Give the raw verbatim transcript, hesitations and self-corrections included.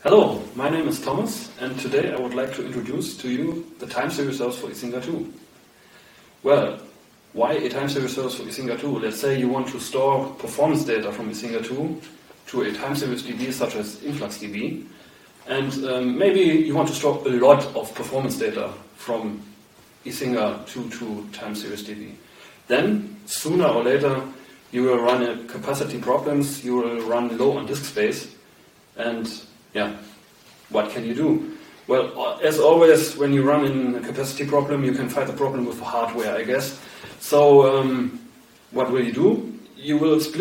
Hello, my name is Thomas, and today I would like to introduce to you the time series service for Isinga two. Well, why a time series service for Isinga two? Let's say you want to store performance data from Isinga two to a time series D B such as InfluxDB, and um, maybe you want to store a lot of performance data from Isinga two to time series D B. Then, sooner or later, you will run into capacity problems, you will run low on disk space, and yeah, what can you do? Well, as always, when you run in a capacity problem, you can fight the problem with hardware, I guess. So, um, what will you do? You will split